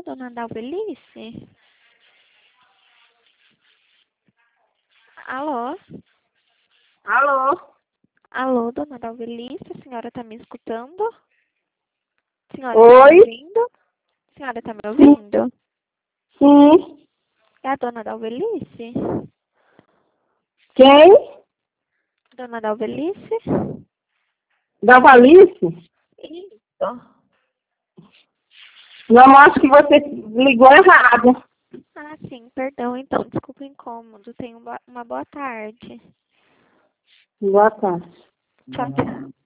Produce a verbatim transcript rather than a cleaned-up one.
dona Dalvelice? Alô? Alô? Alô, dona Dalvelice? A senhora está me escutando? A senhora está me Oi? ouvindo? A senhora está me ouvindo? Sim. É a dona Dalvelice? Quem? Dona Dalvelice? Da Valice? Isso. Não, acho que você ligou errado. Ah, sim, perdão, então, desculpa o incômodo. Tenha uma uma boa tarde. Boa tarde. Tchau, tchau.